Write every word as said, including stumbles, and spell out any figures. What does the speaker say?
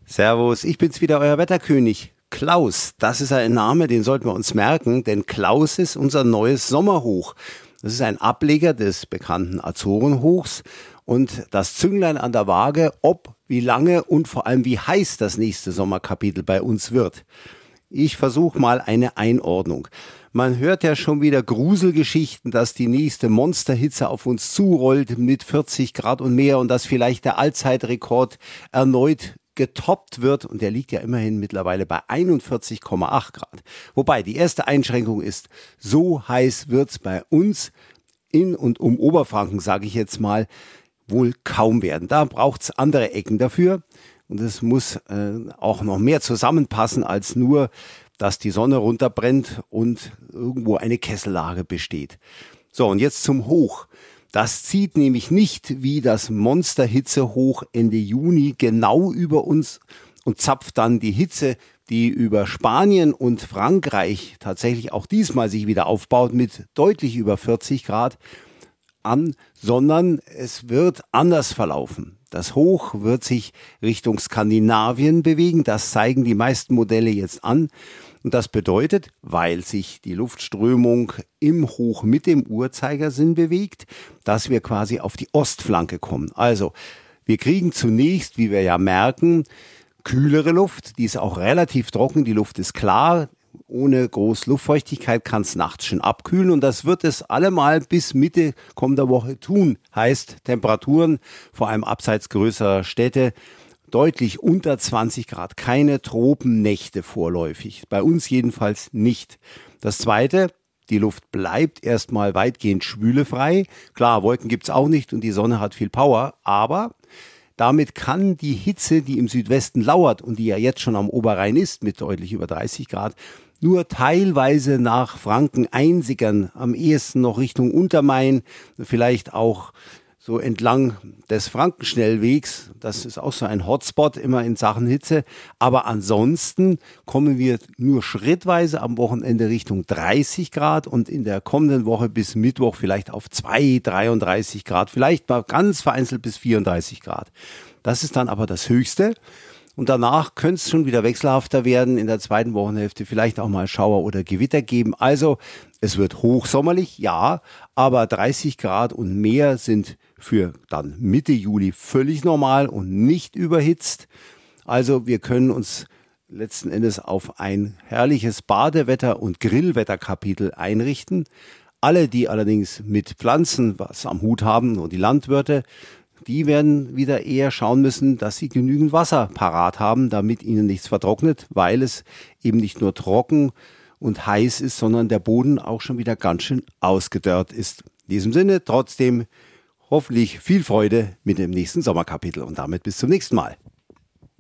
Servus, ich bin's wieder, euer Wetterkönig. Klaus, das ist ein Name, den sollten wir uns merken, denn Klaus ist unser neues Sommerhoch. Das ist ein Ableger des bekannten Azorenhochs und das Zünglein an der Waage, ob, wie lange und vor allem wie heiß das nächste Sommerkapitel bei uns wird. Ich versuche mal eine Einordnung. Man hört ja schon wieder Gruselgeschichten, dass die nächste Monsterhitze auf uns zurollt mit vierzig Grad und mehr und dass vielleicht der Allzeitrekord erneut getoppt wird und der liegt ja immerhin mittlerweile bei einundvierzig Komma acht Grad. Wobei die erste Einschränkung ist, so heiß wird's bei uns in und um Oberfranken, sage ich jetzt mal, wohl kaum werden. Da braucht's andere Ecken dafür und es muss äh, auch noch mehr zusammenpassen als nur, dass die Sonne runterbrennt und irgendwo eine Kessellage besteht. So, und jetzt zum Hoch. Das zieht nämlich nicht wie das Monsterhitzehoch Ende Juni genau über uns und zapft dann die Hitze, die über Spanien und Frankreich tatsächlich auch diesmal sich wieder aufbaut mit deutlich über vierzig Grad an, sondern es wird anders verlaufen. Das Hoch wird sich Richtung Skandinavien bewegen, das zeigen die meisten Modelle jetzt an. Und das bedeutet, weil sich die Luftströmung im Hoch mit dem Uhrzeigersinn bewegt, dass wir quasi auf die Ostflanke kommen. Also wir kriegen zunächst, wie wir ja merken, kühlere Luft, die ist auch relativ trocken, die Luft ist klar, ohne groß Luftfeuchtigkeit kann es nachts schon abkühlen und das wird es allemal bis Mitte kommender Woche tun. Heißt Temperaturen, vor allem abseits größerer Städte, deutlich unter zwanzig Grad, keine Tropennächte vorläufig. Bei uns jedenfalls nicht. Das Zweite, die Luft bleibt erstmal weitgehend schwülefrei. Klar, Wolken gibt's auch nicht und die Sonne hat viel Power, aber damit kann die Hitze, die im Südwesten lauert und die ja jetzt schon am Oberrhein ist mit deutlich über dreißig Grad, nur teilweise nach Franken einsickern, am ehesten noch Richtung Untermain, vielleicht auch so entlang des Frankenschnellwegs, das ist auch so ein Hotspot immer in Sachen Hitze, aber ansonsten kommen wir nur schrittweise am Wochenende Richtung dreißig Grad und in der kommenden Woche bis Mittwoch vielleicht auf zwei, dreiunddreißig Grad, vielleicht mal ganz vereinzelt bis vierunddreißig Grad. Das ist dann aber das Höchste. Und danach könnte es schon wieder wechselhafter werden, in der zweiten Wochenhälfte vielleicht auch mal Schauer oder Gewitter geben. Also es wird hochsommerlich, ja, aber dreißig Grad und mehr sind für dann Mitte Juli völlig normal und nicht überhitzt. Also wir können uns letzten Endes auf ein herrliches Badewetter- und Grillwetterkapitel einrichten. Alle, die allerdings mit Pflanzen was am Hut haben und die Landwirte, die werden wieder eher schauen müssen, dass sie genügend Wasser parat haben, damit ihnen nichts vertrocknet, weil es eben nicht nur trocken und heiß ist, sondern der Boden auch schon wieder ganz schön ausgedörrt ist. In diesem Sinne trotzdem hoffentlich viel Freude mit dem nächsten Sommerkapitel und damit bis zum nächsten Mal.